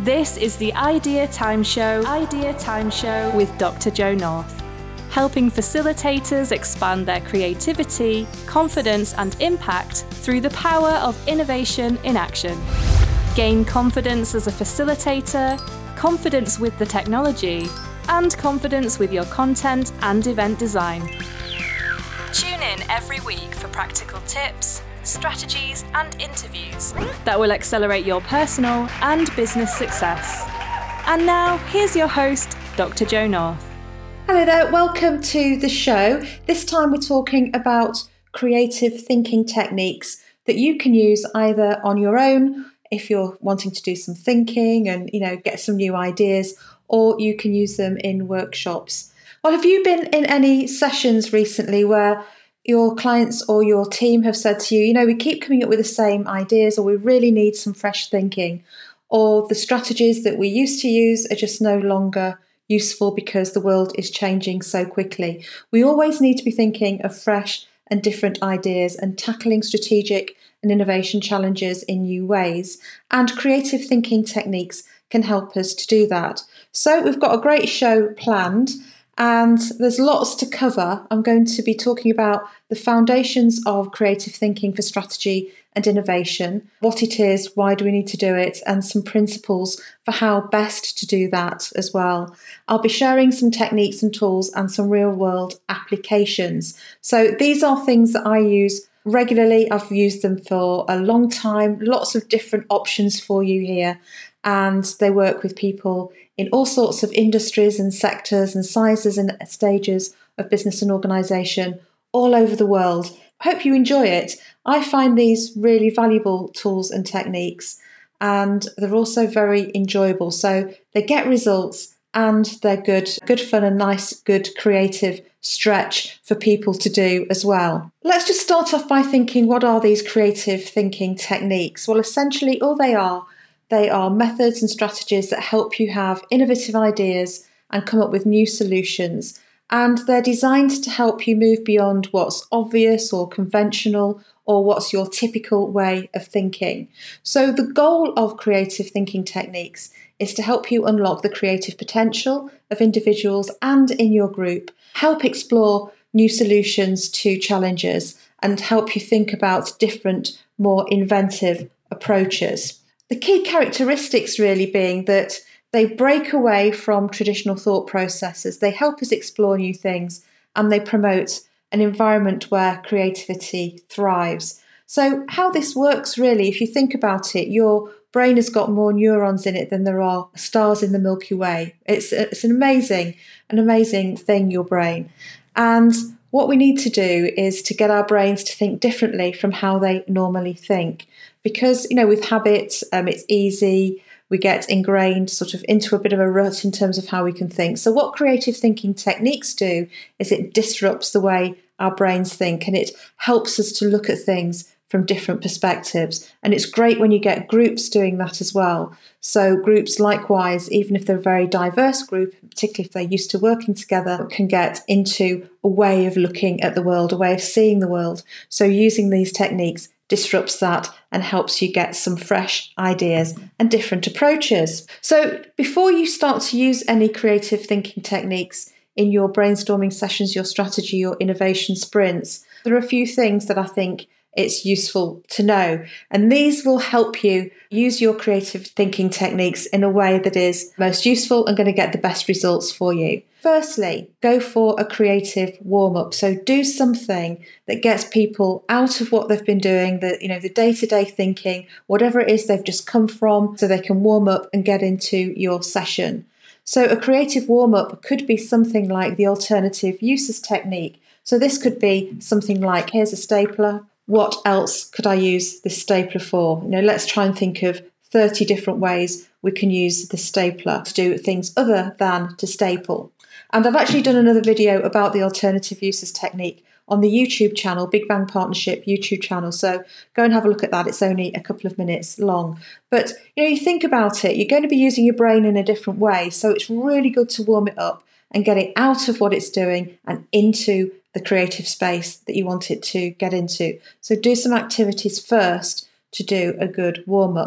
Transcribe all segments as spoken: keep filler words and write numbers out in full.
This is the Idea Time Show, Idea Time Show with Doctor Jo North, helping facilitators expand their creativity, confidence and impact through the power of innovation in action. Gain confidence as a facilitator, confidence with the technology, and confidence with your content and event design. Tune in every week for practical tips, strategies and interviews that will accelerate your personal and business success. And now, here's your host, Doctor Jo North. Hello there, welcome to the show. This time we're talking about creative thinking techniques that you can use either on your own if you're wanting to do some thinking and, you know, get some new ideas, or you can use them in workshops. Well, have you been in any sessions recently where your clients or your team have said to you, you know, we keep coming up with the same ideas, or we really need some fresh thinking, or the strategies that we used to use are just no longer useful because the world is changing so quickly? We always need to be thinking of fresh and different ideas and tackling strategic and innovation challenges in new ways. And creative thinking techniques can help us to do that. So we've got a great show planned, and there's lots to cover. I'm going to be talking about the foundations of creative thinking for strategy and innovation, what it is, why do we need to do it, and some principles for how best to do that as well. I'll be sharing some techniques and tools and some real-world applications. So these are things that I use regularly. I've used them for a long time, lots of different options for you here, and they work with people in all sorts of industries and sectors and sizes and stages of business and organisation all over the world. I hope you enjoy it. I find these really valuable tools and techniques, and they're also very enjoyable. So they get results and they're good, good fun and nice, good creative stretch for people to do as well. Let's just start off by thinking, what are these creative thinking techniques? Well, essentially all they are, they are methods and strategies that help you have innovative ideas and come up with new solutions. And they're designed to help you move beyond what's obvious or conventional or what's your typical way of thinking. So the goal of creative thinking techniques is to help you unlock the creative potential of individuals and in your group, help explore new solutions to challenges, and help you think about different, more inventive approaches. The key characteristics really being that they break away from traditional thought processes, they help us explore new things, and they promote an environment where creativity thrives. So how this works really, if you think about it, your brain has got more neurons in it than there are stars in the Milky Way. It's, it's an amazing, an amazing thing, your brain. And what we need to do is to get our brains to think differently from how they normally think. Because, you know, with habits, um, it's easy. We get ingrained sort of into a bit of a rut in terms of how we can think. So what creative thinking techniques do is it disrupts the way our brains think, and it helps us to look at things from different perspectives. And it's great when you get groups doing that as well. So groups likewise, even if they're a very diverse group, particularly if they're used to working together, can get into a way of looking at the world, a way of seeing the world. So using these techniques disrupts that and helps you get some fresh ideas and different approaches. So before you start to use any creative thinking techniques in your brainstorming sessions, your strategy, your innovation sprints, there are a few things that I think it's useful to know. And these will help you use your creative thinking techniques in a way that is most useful and going to get the best results for you. Firstly, go for a creative warm-up. So do something that gets people out of what they've been doing, the, you know, the day-to-day thinking, whatever it is they've just come from, so they can warm up and get into your session. So a creative warm-up could be something like the alternative uses technique. So this could be something like, here's a stapler. What else could I use this stapler for? You know, let's try and think of thirty different ways we can use the stapler to do things other than to staple. And I've actually done another video about the alternative uses technique on the YouTube channel, Big Bang Partnership YouTube channel. So go and have a look at that. It's only a couple of minutes long. But, you know, you think about it, you're going to be using your brain in a different way. So it's really good to warm it up and get it out of what it's doing and into the creative space that you want it to get into. So do some activities first to do a good warm-up.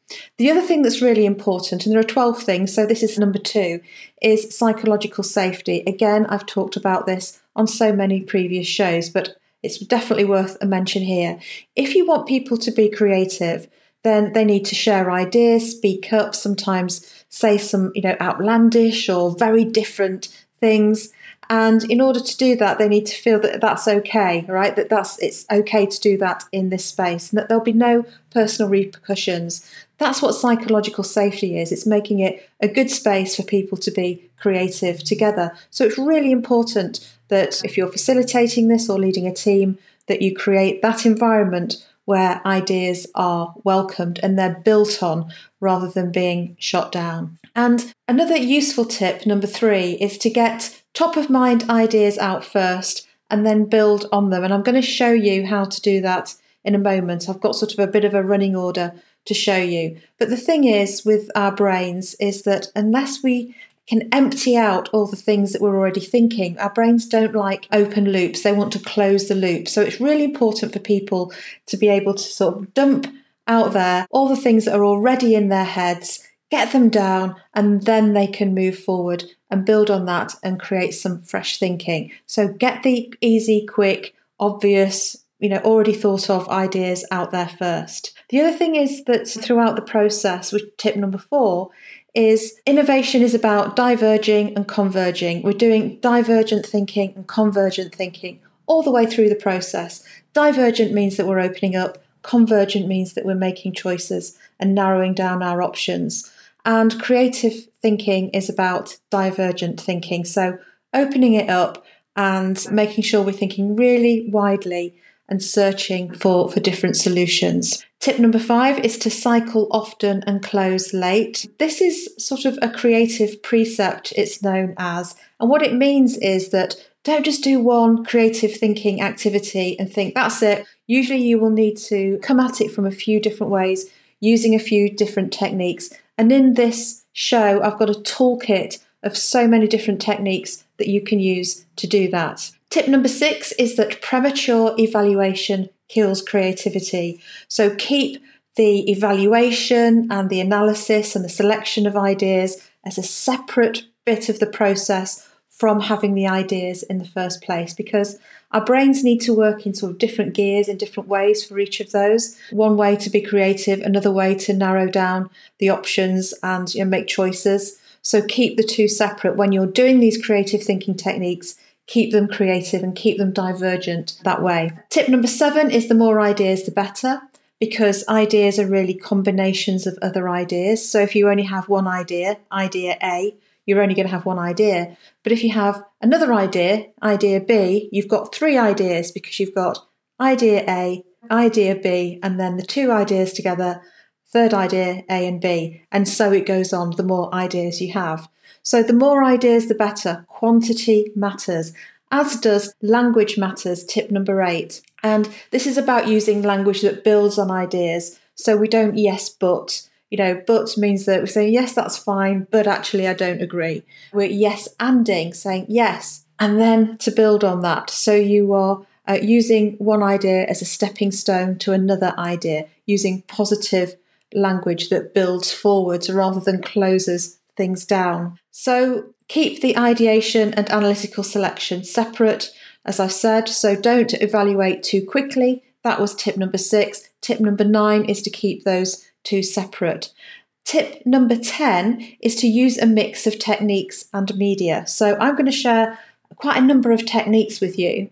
The other thing that's really important, and there are twelve things, so this is number two, is psychological safety. Again, I've talked about this on so many previous shows, but it's definitely worth a mention here. If you want people to be creative, then they need to share ideas, speak up, sometimes say some, you know, outlandish or very different things. And in order to do that, they need to feel that that's okay, right? That that's it's okay to do that in this space, and that there'll be no personal repercussions. That's what psychological safety is. It's making it a good space for people to be creative together. So it's really important that if you're facilitating this or leading a team, that you create that environment where ideas are welcomed and they're built on rather than being shot down. And another useful tip, number three, is to get top of mind ideas out first and then build on them. And I'm going to show you how to do that in a moment. I've got sort of a bit of a running order to show you. But the thing is with our brains is that unless we can empty out all the things that we're already thinking, our brains don't like open loops. They want to close the loop. So it's really important for people to be able to sort of dump out there all the things that are already in their heads, get them down, and then they can move forward and build on that and create some fresh thinking. So get the easy, quick, obvious, you know, already thought of ideas out there first. The other thing is that throughout the process, with tip number four, is innovation is about diverging and converging. We're doing divergent thinking and convergent thinking all the way through the process. Divergent means that we're opening up. Convergent means that we're making choices and narrowing down our options. And creative thinking is about divergent thinking. So opening it up and making sure we're thinking really widely and searching for, for different solutions. Tip number five is to cycle often and close late. This is sort of a creative precept, it's known as. And what it means is that don't just do one creative thinking activity and think that's it. Usually you will need to come at it from a few different ways, using a few different techniques. And in this show, I've got a toolkit of so many different techniques that you can use to do that. Tip number six is that premature evaluation kills creativity. So keep the evaluation and the analysis and the selection of ideas as a separate bit of the process from having the ideas in the first place, because our brains need to work in sort of different gears in different ways for each of those. One way to be creative, another way to narrow down the options and, you know, make choices. So keep the two separate. When you're doing these creative thinking techniques, keep them creative and keep them divergent that way. Tip number seven is the more ideas, the better, because ideas are really combinations of other ideas. So if you only have one idea, idea A, you're only going to have one idea. But if you have another idea, idea B, you've got three ideas because you've got idea A, idea B, and then the two ideas together, third idea A and B. And so it goes on, the more ideas you have. So the more ideas, the better. Quantity matters, as does language matters, tip number eight. And this is about using language that builds on ideas. So we don't yes, but. You know, but means that we say, yes, that's fine, but actually I don't agree. We're yes anding, saying yes, and then to build on that. So you are uh, using one idea as a stepping stone to another idea, using positive language that builds forwards rather than closes things down. So keep the ideation and analytical selection separate, as I've said. So don't evaluate too quickly. That was tip number six. Tip number nine is to keep those two separate. Tip number ten is to use a mix of techniques and media. So I'm going to share quite a number of techniques with you,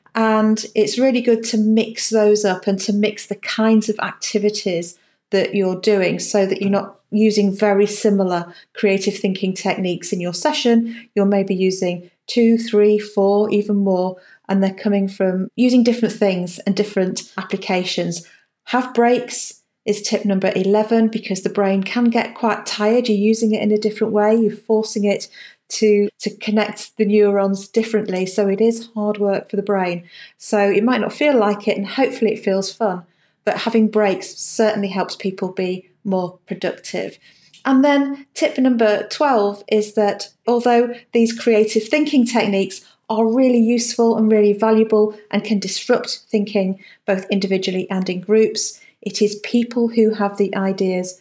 and it's really good to mix those up and to mix the kinds of activities that you're doing so that you're not using very similar creative thinking techniques in your session. You're maybe using two, three, four, even more, and they're coming from using different things and different applications. Have breaks is tip number eleven, because the brain can get quite tired. You're using it in a different way. You're forcing it to, to connect the neurons differently. So it is hard work for the brain. So it might not feel like it, and hopefully it feels fun. But having breaks certainly helps people be more productive. And then tip number twelve is that although these creative thinking techniques are really useful and really valuable and can disrupt thinking both individually and in groups, it is people who have the ideas,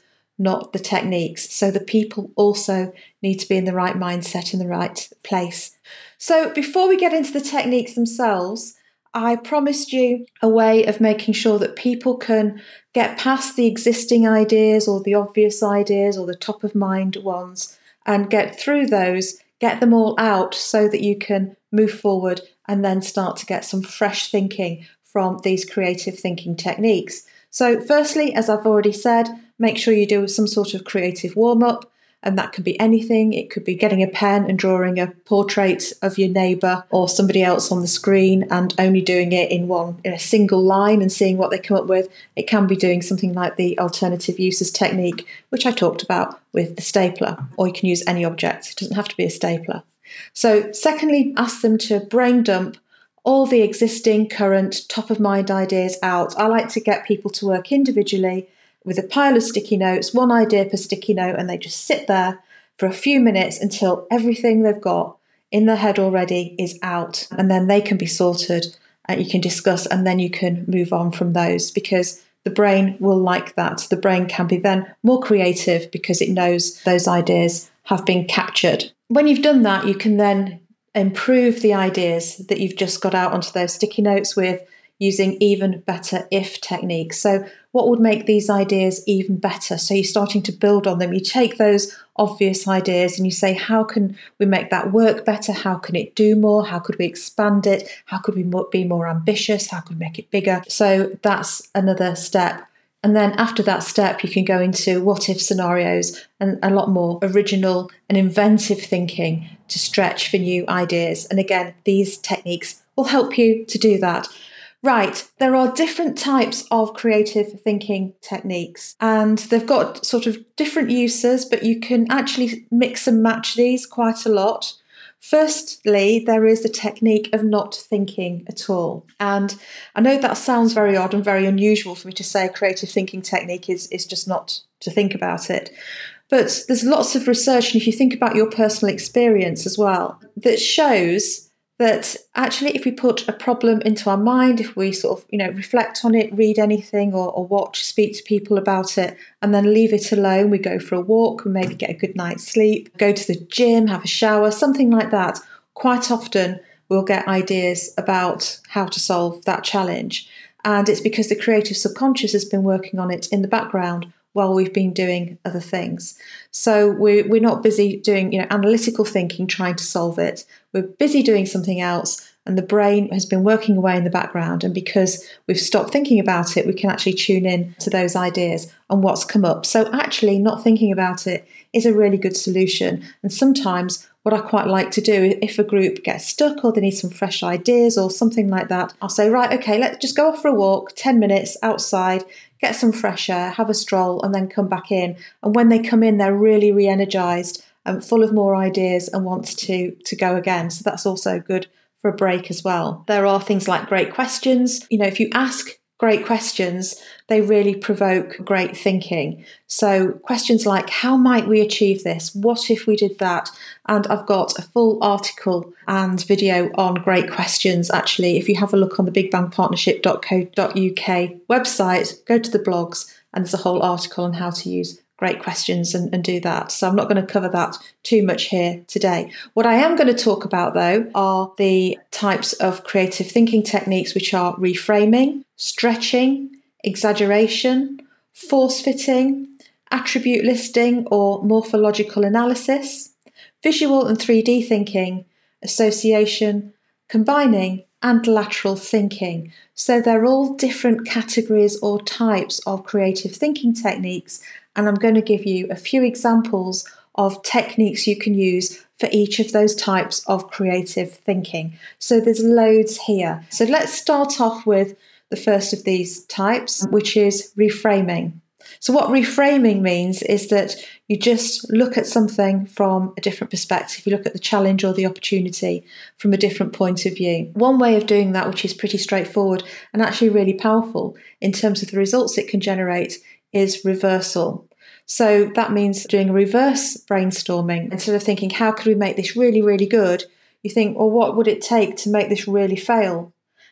not the techniques. So the people also need to be in the right mindset, in the right place. So before we get into the techniques themselves, I promised you a way of making sure that people can get past the existing ideas or the obvious ideas or the top of mind ones and get through those, get them all out so that you can move forward and then start to get some fresh thinking from these creative thinking techniques. So firstly, as I've already said, make sure you do some sort of creative warm-up. And that could be anything. It could be getting a pen and drawing a portrait of your neighbour or somebody else on the screen and only doing it in one, in a single line and seeing what they come up with. It can be doing something like the alternative uses technique, which I talked about with the stapler, or you can use any object. It doesn't have to be a stapler. So secondly, ask them to brain dump all the existing, current, top of mind ideas out. I like to get people to work individually with a pile of sticky notes, one idea per sticky note, and they just sit there for a few minutes until everything they've got in their head already is out. And then they can be sorted, and you can discuss, and then you can move on from those, because the brain will like that. The brain can be then more creative because it knows those ideas have been captured. When you've done that, you can then improve the ideas that you've just got out onto those sticky notes with using even better if techniques. So what would make these ideas even better? So you're starting to build on them. You take those obvious ideas and you say, how can we make that work better? How can it do more? How could we expand it? How could we be more ambitious? How could we make it bigger? So that's another step. And then after that step, you can go into what if scenarios and a lot more original and inventive thinking to stretch for new ideas. And again, these techniques will help you to do that. Right, there are different types of creative thinking techniques, and they've got sort of different uses, but you can actually mix and match these quite a lot. Firstly, there is the technique of not thinking at all. And I know that sounds very odd and very unusual for me to say a creative thinking technique is, is just not to think about it. But there's lots of research, and if you think about your personal experience as well, that shows that actually if we put a problem into our mind, if we sort of, you know, reflect on it, read anything or, or watch, speak to people about it, and then leave it alone, we go for a walk, we maybe get a good night's sleep, go to the gym, have a shower, something like that, quite often we'll get ideas about how to solve that challenge. And it's because the creative subconscious has been working on it in the background while we've been doing other things. So we're, we're not busy doing, you know, analytical thinking, trying to solve it. We're busy doing something else, and the brain has been working away in the background. And because we've stopped thinking about it, we can actually tune in to those ideas and what's come up. So actually not thinking about it is a really good solution. And sometimes what I quite like to do, if a group gets stuck or they need some fresh ideas or something like that, I'll say, right, okay, let's just go off for a walk, ten minutes outside, get some fresh air, have a stroll, and then come back in. And when they come in, they're really re-energized and full of more ideas and wants to, to go again. So that's also good for a break as well. There are things like great questions. You know, if you ask great questions, they really provoke great thinking. So questions like, how might we achieve this? What if we did that? And I've got a full article and video on great questions. Actually, if you have a look on the big bang partnership dot co dot uk website, go to the blogs, and there's a whole article on how to use great questions and, and do that. So I'm not going to cover that too much here today. What I am going to talk about, though, are the types of creative thinking techniques, which are reframing, stretching, exaggeration, force-fitting, attribute listing or morphological analysis, visual and three D thinking, association, combining, and lateral thinking. So they're all different categories or types of creative thinking techniques, and I'm going to give you a few examples of techniques you can use for each of those types of creative thinking. So there's loads here. So let's start off with the first of these types, which is reframing. So what reframing means is that you just look at something from a different perspective. You look at the challenge or the opportunity from a different point of view. One way of doing that, which is pretty straightforward and actually really powerful in terms of the results it can generate, is reversal. So that means doing a reverse brainstorming. Instead of thinking, how could we make this really, really good? You think, well, what would it take to make this really fail?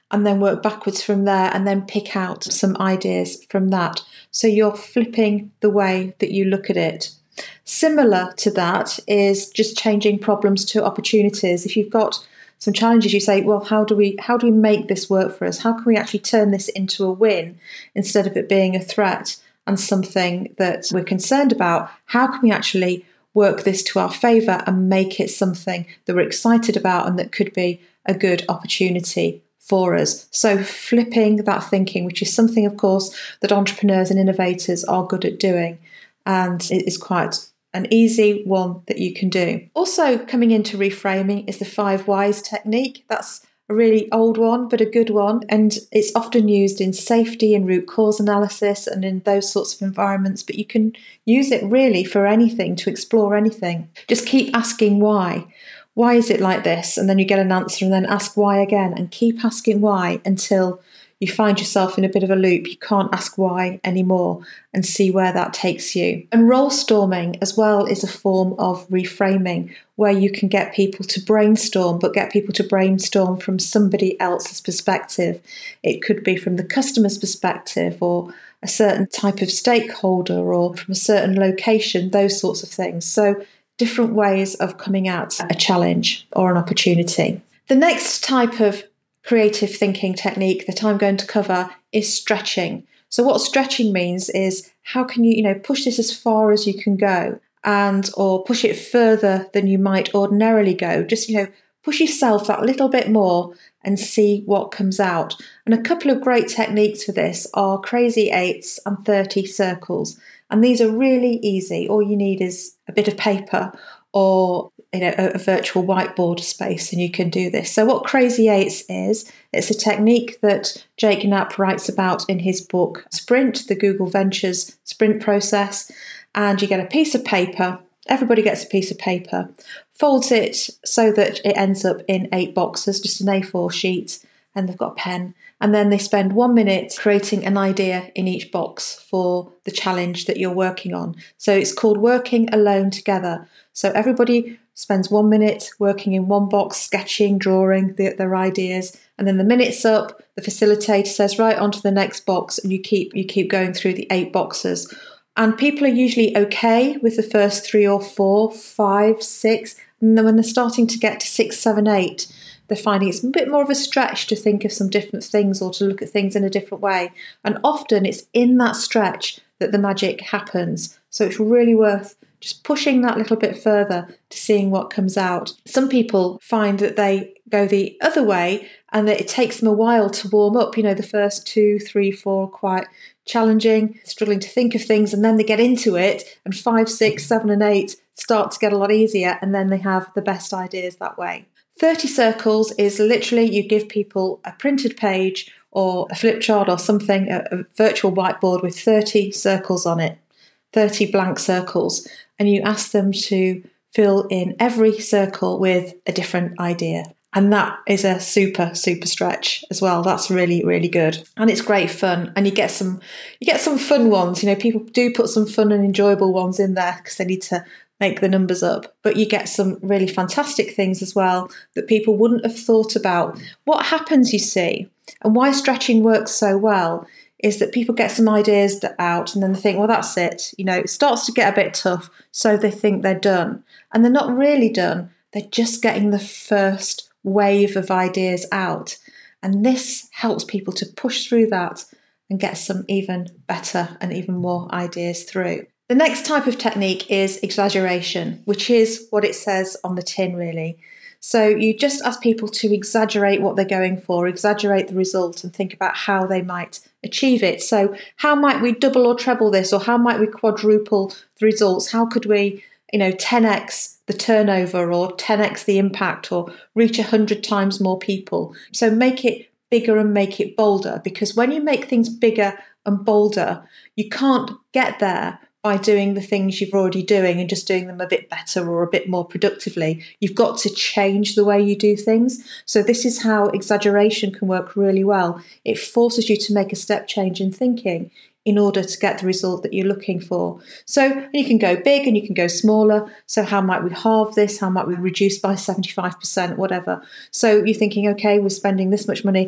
and then work backwards from there and then pick out some ideas from that. So you're flipping the way that you look at it. Similar to that is just changing problems to opportunities. If you've got some challenges, you say, well, how do we how do we make this work for us? How can we actually turn this into a win instead of it being a threat and something that we're concerned about? How can we actually work this to our favour and make it something that we're excited about and that could be a good opportunity for us? So flipping that thinking, which is something, of course, that entrepreneurs and innovators are good at doing, and it is quite an easy one that you can do. Also coming into reframing is the five whys technique. That's a really old one, but a good one. And it's often used in safety and root cause analysis and in those sorts of environments, but you can use it really for anything, to explore anything. Just keep asking why. Why is it like this? And then you get an answer, and then ask why again, and keep asking why until you find yourself in a bit of a loop. You can't ask why anymore, and see where that takes you. And role storming as well is a form of reframing, where you can get people to brainstorm, but get people to brainstorm from somebody else's perspective. It could be from the customer's perspective, or a certain type of stakeholder, or from a certain location, those sorts of things. So different ways of coming at a challenge or an opportunity. The next type of creative thinking technique that I'm going to cover is stretching. So what stretching means is, how can you, you know, push this as far as you can go, and or push it further than you might ordinarily go. Just, you know, push yourself that little bit more and see what comes out. And a couple of great techniques for this are crazy eights and thirty circles. And these are really easy. All you need is a bit of paper or, you know, a, a virtual whiteboard space, and you can do this. So what crazy eights is, it's a technique that Jake Knapp writes about in his book Sprint, the Google Ventures sprint process. And you get a piece of paper. Everybody gets a piece of paper, folds it so that it ends up in eight boxes, just an A four sheet, and they've got a pen. And then they spend one minute creating an idea in each box for the challenge that you're working on. So it's called working alone together. So everybody spends one minute working in one box, sketching, drawing the, their ideas. And then the minute's up, the facilitator says, right, on to the next box. And you keep you keep going through the eight boxes. And people are usually okay with the first three or four, five, six. And then when they're starting to get to six, seven, eight, they're finding it's a bit more of a stretch to think of some different things or to look at things in a different way. And often it's in that stretch that the magic happens. So it's really worth just pushing that little bit further to seeing what comes out. Some people find that they go the other way and that it takes them a while to warm up. You know, the first two, three, four, quite challenging, struggling to think of things, and then they get into it, and five, six, seven, and eight start to get a lot easier, and then they have the best ideas that way. thirty circles is literally you give people a printed page or a flip chart or something, a, a virtual whiteboard with thirty circles on it, thirty blank circles, and you ask them to fill in every circle with a different idea. And that is a super, super stretch as well. That's really, really good. And it's great fun. And you get some you get some fun ones. You know, people do put some fun and enjoyable ones in there because they need to make the numbers up. But you get some really fantastic things as well that people wouldn't have thought about. What happens, you see, and why stretching works so well, is that people get some ideas out and then they think, well, that's it. You know, it starts to get a bit tough, so they think they're done. And they're not really done. They're just getting the first wave of ideas out. And this helps people to push through that and get some even better and even more ideas through. The next type of technique is exaggeration, which is what it says on the tin, really. So you just ask people to exaggerate what they're going for, exaggerate the result, and think about how they might achieve it. So how might we double or treble this, or how might we quadruple the results? How could we, you know, ten x the turnover, or ten x the impact, or reach one hundred times more people? So make it bigger and make it bolder, because when you make things bigger and bolder, you can't get there by doing the things you've already doing and just doing them a bit better or a bit more productively. You've got to change the way you do things. So this is how exaggeration can work really well. It forces you to make a step change in thinking in order to get the result that you're looking for. So you can go big and you can go smaller. So how might we halve this? How might we reduce by seventy-five percent, whatever? So you're thinking, okay, we're spending this much money.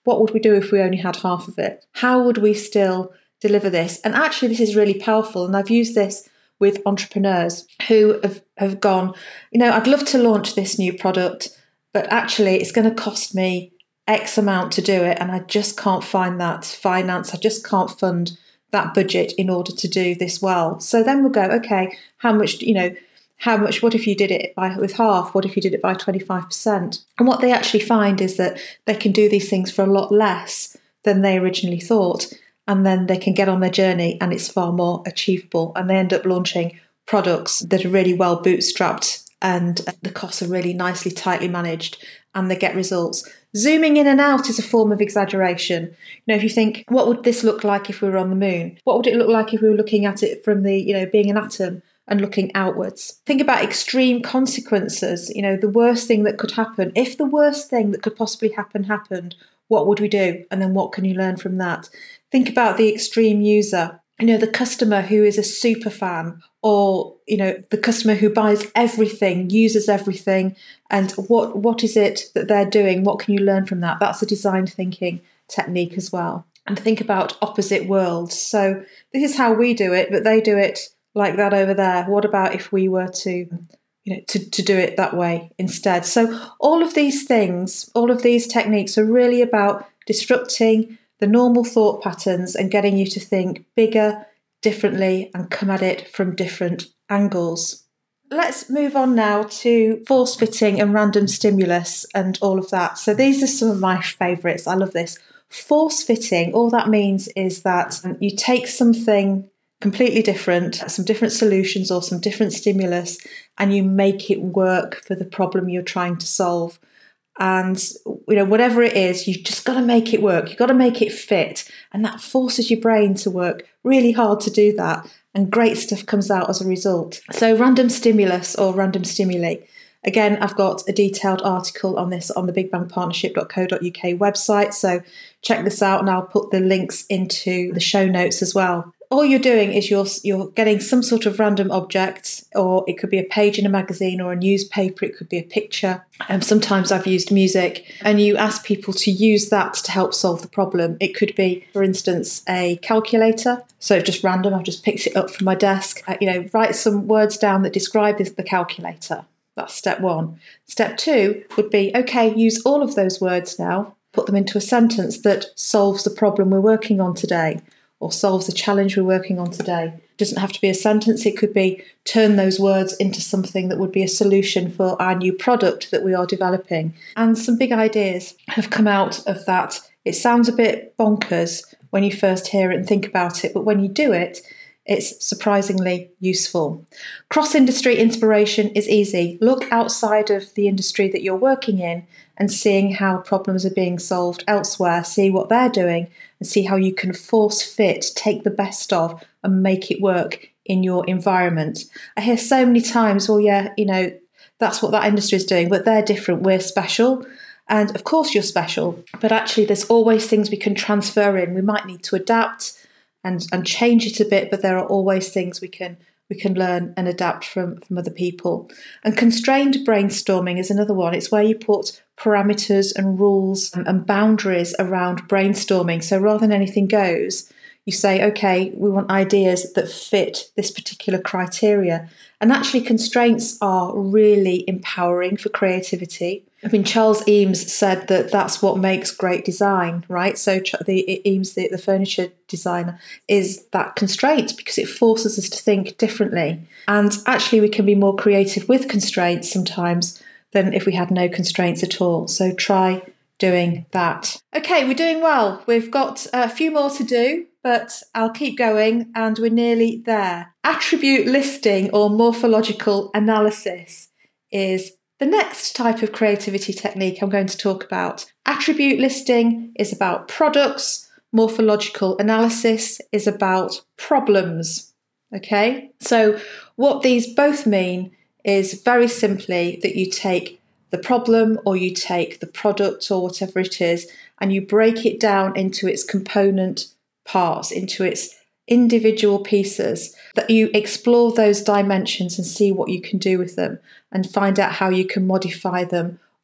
What would we do if we only had half of it? How would we still deliver this? And actually, this is really powerful. And I've used this with entrepreneurs who have, have gone, you know, I'd love to launch this new product, but actually it's going to cost me X amount to do it. And I just can't find that finance. I just can't fund that budget in order to do this well. So then we'll go, okay, how much, you know, how much, what if you did it by with half? What if you did it by twenty-five percent? And what they actually find is that they can do these things for a lot less than they originally thought. And then they can get on their journey and it's far more achievable. And they end up launching products that are really well bootstrapped and the costs are really nicely, tightly managed, and they get results. Zooming in and out is a form of exaggeration. You know, if you think, what would this look like if we were on the moon? What would it look like if we were looking at it from the, you know, being an atom and looking outwards? Think about extreme consequences. You know, the worst thing that could happen. If the worst thing that could possibly happen happened, what would we do? And then what can you learn from that? Think about the extreme user. You know, the customer who is a super fan, or, you know, the customer who buys everything, uses everything, and what what is it that they're doing? What can you learn from that? That's a design thinking technique as well. And think about opposite worlds. So this is how we do it, but they do it like that over there. What about if we were to, you know, to, to do it that way instead? So all of these things, all of these techniques are really about disrupting the normal thought patterns and getting you to think bigger, differently, and come at it from different angles. Let's move on now to force fitting and random stimulus and all of that. So these are some of my favourites. I love this. Force fitting, all that means is that you take something completely different, some different solutions or some different stimulus, and you make it work for the problem you're trying to solve. And, you know, whatever it is, you've just got to make it work. You've got to make it fit. And that forces your brain to work really hard to do that. And great stuff comes out as a result. So random stimulus or random stimuli. Again, I've got a detailed article on this on the big bang partnership dot co dot uk website. So check this out and I'll put the links into the show notes as well. All you're doing is you're you're getting some sort of random object, or it could be a page in a magazine or a newspaper, it could be a picture. And um, sometimes I've used music, and you ask people to use that to help solve the problem. It could be, for instance, a calculator. So just random, I've just picked it up from my desk. Uh, you know, write some words down that describe this, the calculator. That's step one. Step two would be, okay, use all of those words now, put them into a sentence that solves the problem we're working on today, or solves the challenge we're working on today. It doesn't have to be a sentence. It could be turn those words into something that would be a solution for our new product that we are developing. And some big ideas have come out of that. It sounds a bit bonkers when you first hear it and think about it, but when you do it, it's surprisingly useful. Cross-industry inspiration is easy. Look outside of the industry that you're working in and seeing how problems are being solved elsewhere, see what they're doing, and see how you can force fit, take the best of, and make it work in your environment. I hear so many times, well, yeah, you know, that's what that industry is doing, but they're different, we're special. And of course you're special, but actually there's always things we can transfer in. We might need to adapt and, and change it a bit, but there are always things we can we can learn and adapt from, from other people. And constrained brainstorming is another one. It's where you put parameters and rules and, and boundaries around brainstorming. So rather than anything goes, you say, okay, we want ideas that fit this particular criteria. And actually constraints are really empowering for creativity. I mean, Charles Eames said that that's what makes great design, right? So the Eames, the, the furniture designer, is that constraint because it forces us to think differently. And actually we can be more creative with constraints sometimes than if we had no constraints at all. So try doing that. Okay, we're doing well. We've got a few more to do, but I'll keep going and we're nearly there. Attribute listing or morphological analysis is the next type of creativity technique I'm going to talk about. Attribute listing is about products. Morphological analysis is about problems. Okay, so what these both mean is very simply that you take the problem or you take the product or whatever it is and you break it down into its component parts, into its individual pieces, that you explore those dimensions and see what you can do with them and find out how you can modify them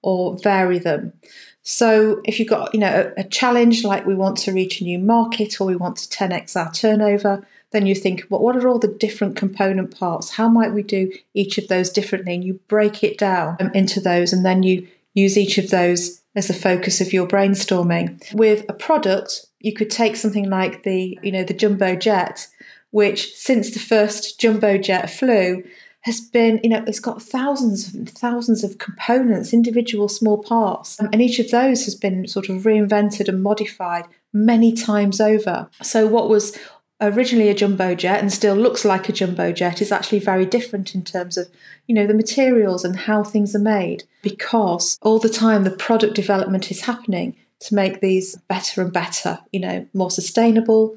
or vary them. So if you've got, you know, a, a challenge like we want to reach a new market or we want to ten x our turnover, then you think, well, what are all the different component parts? How might we do each of those differently? And you break it down into those, and then you use each of those as the focus of your brainstorming. With a product, you could take something like the, you know, the jumbo jet, which since the first jumbo jet flew has been, you know, it's got thousands and thousands of components, individual small parts, and each of those has been sort of reinvented and modified many times over. So what was originally a jumbo jet and still looks like a jumbo jet is actually very different in terms of, you know, the materials and how things are made, because all the time the product development is happening to make these better and better, you know, more sustainable,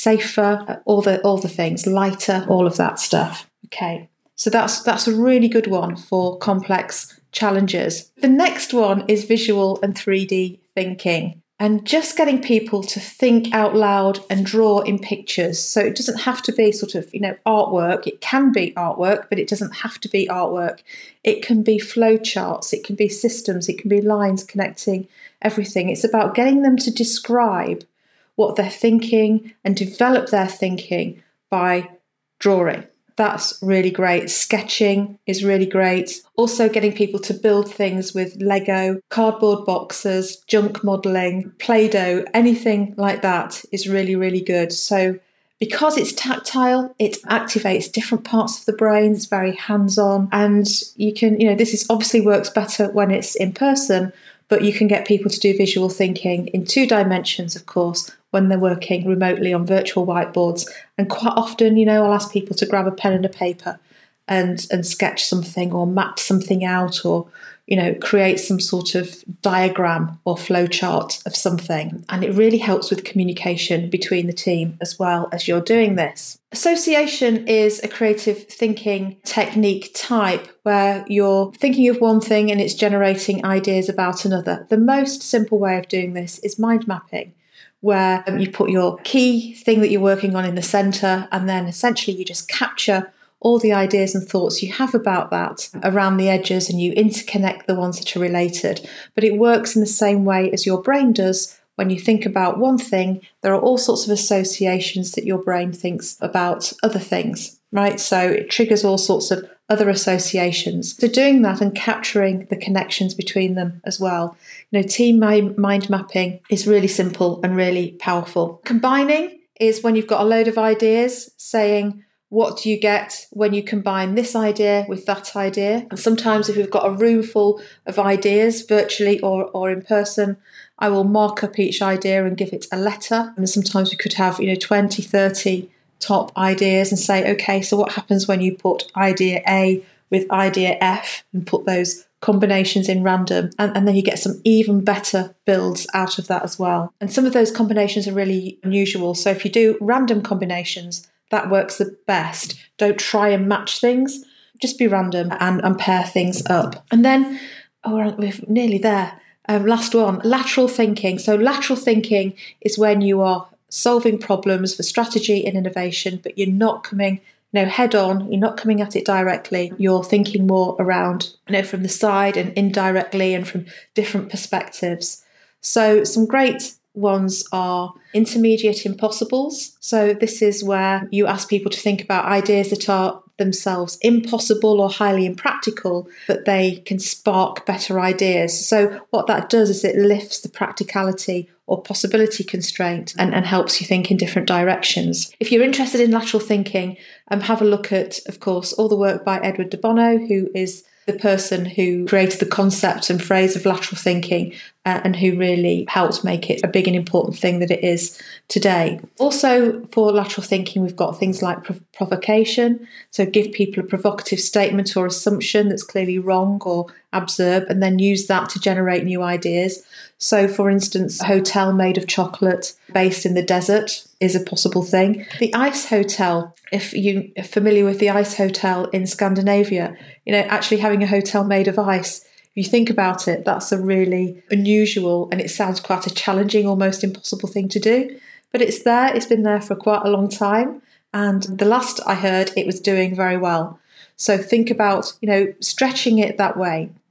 safer, all the all the things, lighter, all of that stuff. Okay, so that's that's a really good one for complex challenges. The next one is visual and three D thinking. And just getting people to think out loud and draw in pictures. So it doesn't have to be sort of, you know, artwork. It can be artwork, but it doesn't have to be artwork. It can be flow charts. It can be systems. It can be lines connecting everything. It's about getting them to describe what they're thinking and develop their thinking by drawing. That's really great. Sketching is really great. Also getting people to build things with Lego, cardboard boxes, junk modelling, Play-Doh, anything like that is really, really good. So because it's tactile, it activates different parts of the brain. It's very hands-on. And you can, you know, this is obviously works better when it's in person, but you can get people to do visual thinking in two dimensions, of course, when they're working remotely on virtual whiteboards. And quite often, you know, I'll ask people to grab a pen and a paper and, and sketch something or map something out or, you know, create some sort of diagram or flow chart of something. And it really helps with communication between the team as well as you're doing this. Association is a creative thinking technique type where you're thinking of one thing and it's generating ideas about another. The most simple way of doing this is mind mapping, where you put your key thing that you're working on in the centre, and then essentially you just capture all the ideas and thoughts you have about that around the edges, and you interconnect the ones that are related. But it works in the same way as your brain does. When you think about one thing, there are all sorts of associations that your brain thinks about other things, right? So it triggers all sorts of other associations. So doing that and capturing the connections between them as well. You know, team mind mapping is really simple and really powerful. Combining is when you've got a load of ideas, saying, what do you get when you combine this idea with that idea? And sometimes if we've got a room full of ideas, virtually or, or in person, I will mark up each idea and give it a letter. And sometimes we could have, you know, twenty, thirty top ideas and say, okay, so what happens when you put idea A with idea F and put those combinations in random, and, and then you get some even better builds out of that as well. And some of those combinations are really unusual. So if you do random combinations, that works the best. Don't try and match things, just be random and, and pair things up. And then, oh, we're nearly there. Um, last one, lateral thinking. So lateral thinking is when you are solving problems for strategy and innovation, but you're not coming, you know, head on, you're not coming at it directly. You're thinking more around, you know, from the side and indirectly and from different perspectives. So some great ones are intermediate impossibles. So this is where you ask people to think about ideas that are themselves impossible or highly impractical, but they can spark better ideas. So what that does is it lifts the practicality or possibility constraint and, and helps you think in different directions. If you're interested in lateral thinking, um, have a look at, of course, all the work by Edward de Bono, who is the person who created the concept and phrase of lateral thinking uh, and who really helped make it a big and important thing that it is today. Also for lateral thinking, we've got things like prov- provocation. So give people a provocative statement or assumption that's clearly wrong or absurd, and then use that to generate new ideas. So for instance, a hotel made of chocolate based in the desert is a possible thing. The ice hotel, if you're familiar with the ice hotel in Scandinavia, you know, actually having a hotel made of ice, if you think about it, that's a really unusual, and it sounds quite a challenging, almost impossible thing to do. But it's there, it's been there for quite a long time. And the last I heard, it was doing very well. So think about, you know, stretching it that way.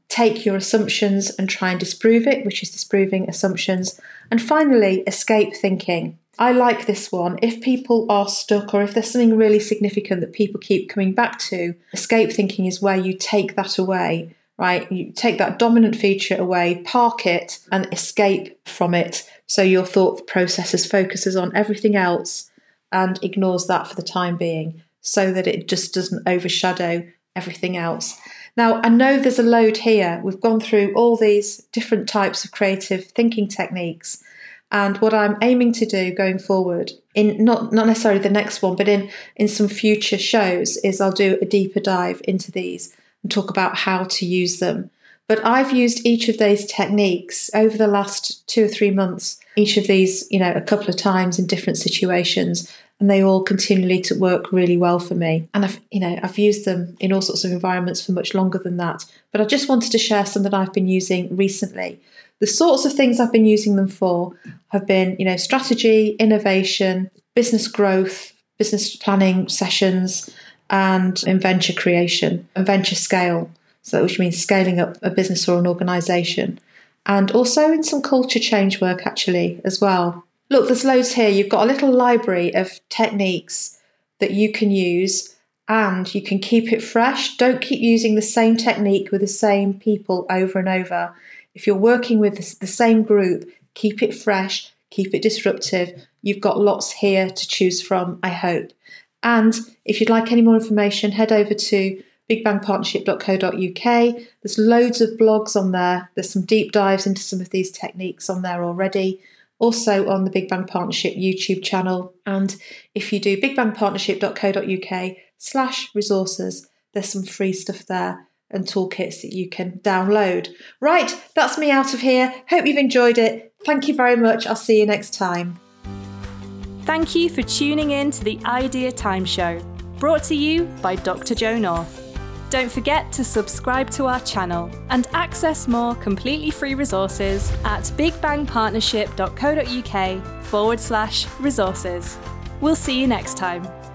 take your assumptions and try and disprove it, which is disproving assumptions. And finally, escape thinking. I like this one. If people are stuck or if there's something really significant that people keep coming back to, escape thinking is where you take that away, right? You take that dominant feature away, park it and escape from it. So your thought processes focuses on everything else and ignores that for the time being so that it just doesn't overshadow everything else. Now, I know there's a load here. We've gone through all these different types of creative thinking techniques. And what I'm aiming to do going forward, in not, not necessarily the next one, but in, in some future shows, is I'll do a deeper dive into these and talk about how to use them. But I've used each of these techniques over the last two or three months, each of these, you know, a couple of times in different situations, and they all continually to work really well for me. And I've, you know, I've used them in all sorts of environments for much longer than that. But I just wanted to share some that I've been using recently. The sorts of things I've been using them for have been, you know, strategy, innovation, business growth, business planning sessions, and in venture creation and venture scale. So which means scaling up a business or an organisation. And also in some culture change work actually as well. Look, there's loads here. You've got a little library of techniques that you can use and you can keep it fresh. Don't keep using the same technique with the same people over and over. If you're working with the same group, keep it fresh, keep it disruptive. You've got lots here to choose from, I hope. And if you'd like any more information, head over to big bang partnership dot co dot uk. There's loads of blogs on there. There's some deep dives into some of these techniques on there already. Also on the Big Bang Partnership YouTube channel. And if you do big bang partnership dot co dot uk slash resources, there's some free stuff there and toolkits that you can download. Right, that's me out of here. Hope you've enjoyed it. Thank you very much. I'll see you next time. Thank you for tuning in to the Idea Time Show, brought to you by Doctor Jo North. Don't forget to subscribe to our channel and access more completely free resources at big bang partnership dot co dot uk forward slash resources. We'll see you next time.